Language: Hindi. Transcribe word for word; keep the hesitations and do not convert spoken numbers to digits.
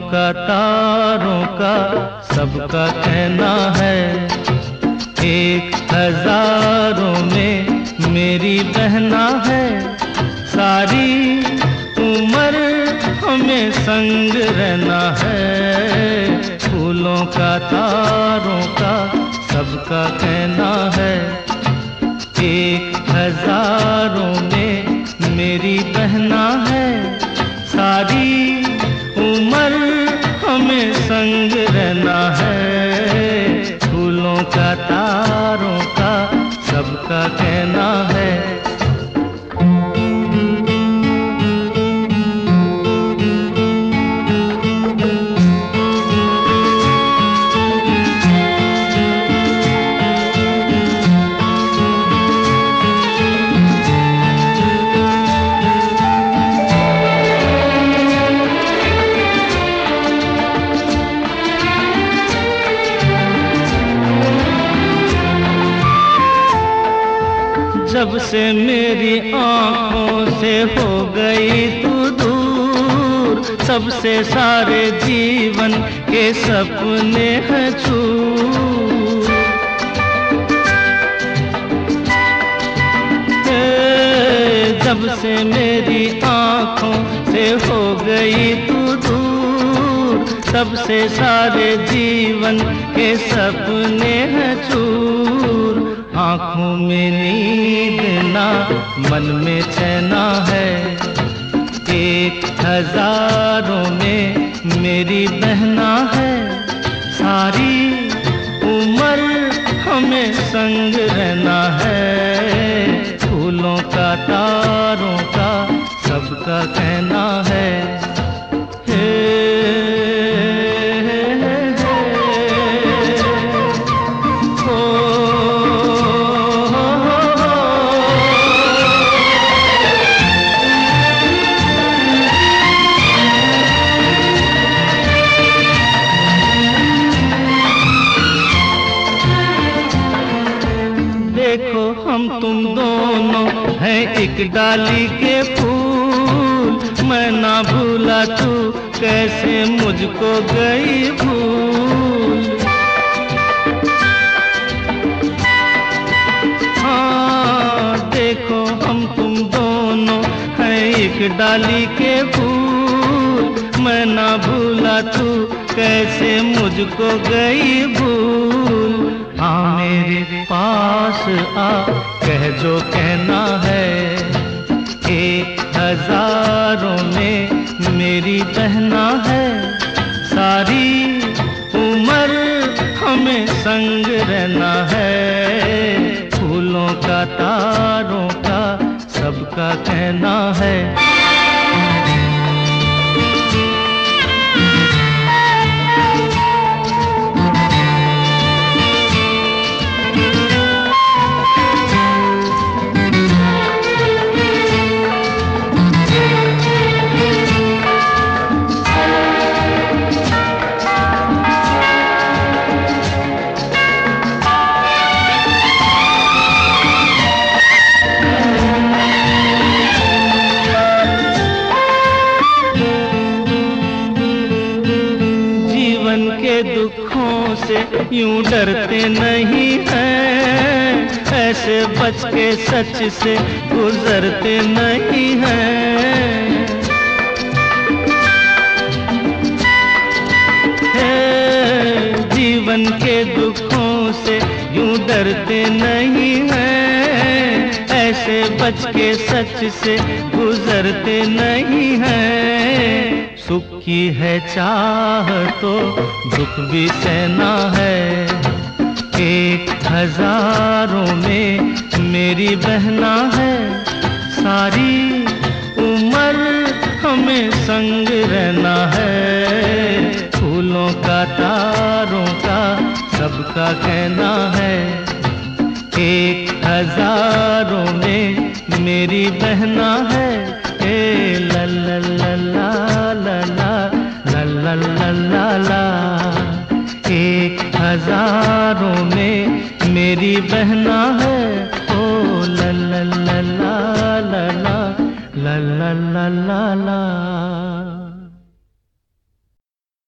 का तारों का सबका कहना है, एक हजारों में मेरी बहना है। सारी उम्र हमें संग रहना है, फूलों का तारों का सबका कहना है, एक हजारों में मेरी बहना है। सारी उम्र हमें संग रहना है, फूलों का तारों का सबका कहना है। जब से मेरी आँखों से हो गई तू दूर, तब से सारे जीवन के सपने हैं चूर। जब से मेरी आँखों से हो गई तू दूर, तब से सारे जीवन के सपने हैं चूर। आँखों में नींद ना मन में चैना है, एक हजारों में मेरी बहना है। सारी उम्र हमें संग रहना है, फूलों का तारों का सबका कहना है। देखो हम तुम दोनों हैं एक डाली के फूल, मैं ना भूला तू कैसे मुझको गई भूल। हाँ देखो हम तुम दोनों हैं एक डाली के फूल, मैं ना भूला तू कैसे मुझको गई भूल। हाँ मेरे पास आ कह जो कहना है, एक हजारों में मेरी बहना है। सारी उम्र हमें संग रहना है, फूलों का तारों का सबका कहना है। के दुखों से यूं डरते नहीं हैं, ऐसे बच के सच से गुजरते नहीं हैं। जीवन के दुखों से यूं डरते नहीं हैं, ऐसे बच के सच से गुजरते नहीं हैं। सुख की है चाह तो दुख भी सहना है, एक हजारों में मेरी बहना है। सारी उम्र हमें संग रहना है, फूलों का तारों का सबका कहना है, एक हजारों में मेरी बहना है। ए ला ला ला ला ला ला ला ला ला ला, एक हजारों में मेरी बहना है।